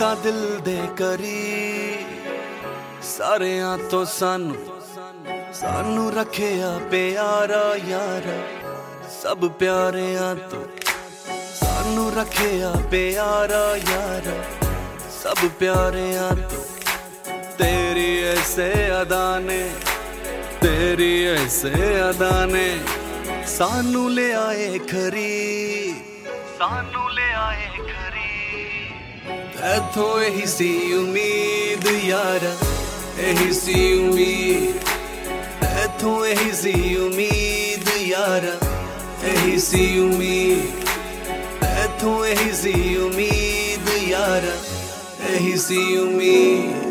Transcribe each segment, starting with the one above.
ਤਾਂ ਦਿਲ ਦੇ ਕਰੀ ਸਾਰਿਆਂ ਤੋਂ ਸਾਨੂੰ ਰੱਖਿਆ ਪਿਆਰਾ ਯਾਰਾ ਸਭ ਪਿਆਰਿਆਂ ਤੋਂ ਸਾਨੂੰ ਰੱਖਿਆ ਪਿਆਰਾ ਯਾਰਾ ਸਭ ਪਿਆਰਿਆਂ ਤੋਂ तेरी ऐसे अदा ने सानू ले आए खरी ऐथों यही सी उम्मीद यारा यही सी उम्मीद ऐथों यही सी उम्मीद यारा यही सी उम्मीद ऐथों यही सी उम्मीद यारा यही सी उम्मीद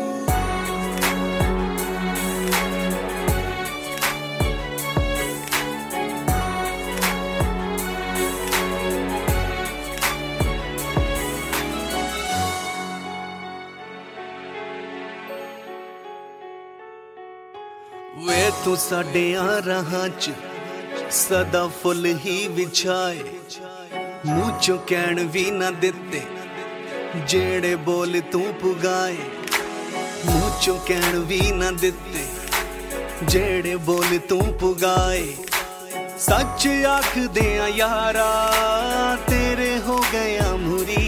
वे तू साडियां राहां च सदा फुल ही विछाए मूंह चों कहण भी ना दिते जेड़े बोल तू पुगाए मूंह चों कहण भी ना दिते जेड़े बोल तू पुगाए सच आख दियां यारा तेरे हो गया मुरी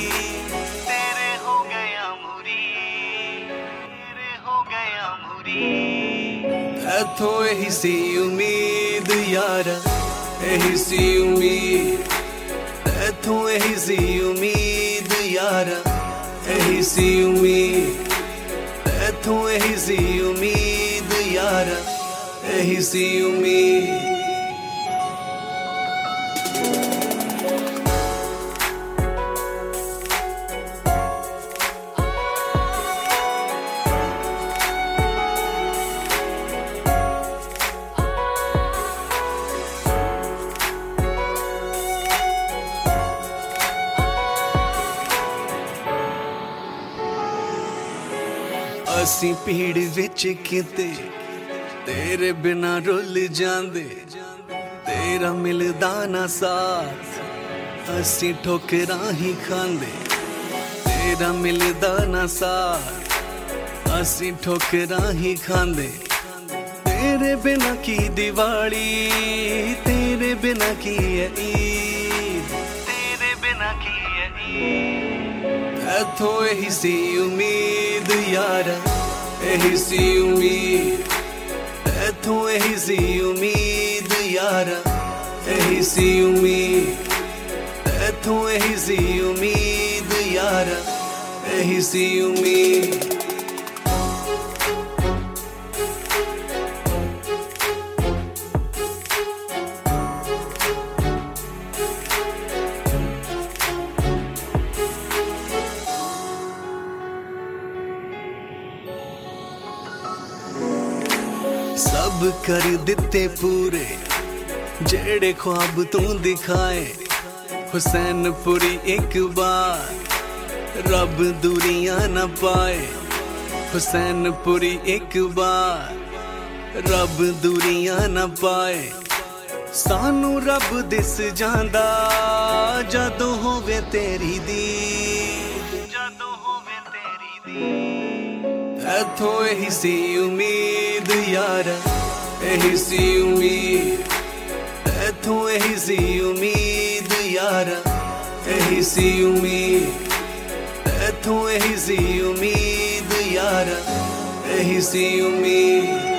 ऐथों यही सी उम्मीद यारा यही सी उम्मीद ऐथों यही सी उम्मीद यारा यही सी उम्मीद ऐथों यही सी उम्मीद यारा यही सी उम्मीद असी भीड़ विच किते तेरे बिना रुल जांदे तेरा मिलदा ना साथ असी ठोकरां ही खांदे तेरा मिलदा ना साथ असी ठोकरां ही खांदे तेरे बिना की दिवाली तेरे बिना की ईद तेरे बिना की ईद ऐथों यही सी उम्मीद यारा यही सी उम्मीद ऐथों यही सी उम्मीद यारा यही सी उम्मीद ऐथों यही सी उम्मीद यारा यही सी उम्मीद सब कर दिते पूरे जेड़े ख्वाब तू दिखाए हुसैनपुरी एक बार रब दूरियां न पाए हुसैनपुरी एक बार रब दूरियां न पाए सानू रब दिस जांदा जदों होवे तेरी ऐथों यही सी उम्मीद यारा यही सी उम्मीद ऐथों यही सी उम्मीद यारा यही सी उम्मीद ऐथों यही सी उम्मीद यारा यही सी उम्मीद